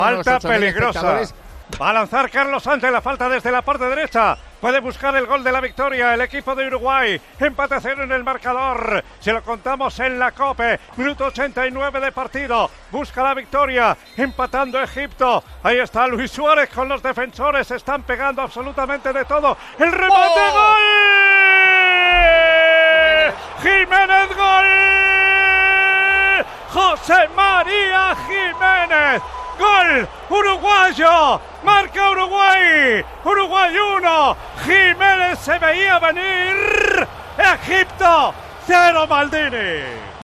Falta peligrosa. Va a lanzar Carlos Sánchez, la falta desde la parte derecha. Puede buscar el gol de la victoria el equipo de Uruguay. Empate 0 en el marcador. Se lo contamos en la COPE. Minuto 89 de partido. Busca la victoria. Empatando Egipto. Ahí está Luis Suárez con los defensores. Están pegando absolutamente de todo. El remate. ¡Gol! ¡Jiménez, gol! ¡José María Jiménez! ¡Gol uruguayo! ¡Marca Uruguay! ¡Uruguay 1! ¡Jiménez se veía venir! ¡Egipto 0, Maldini!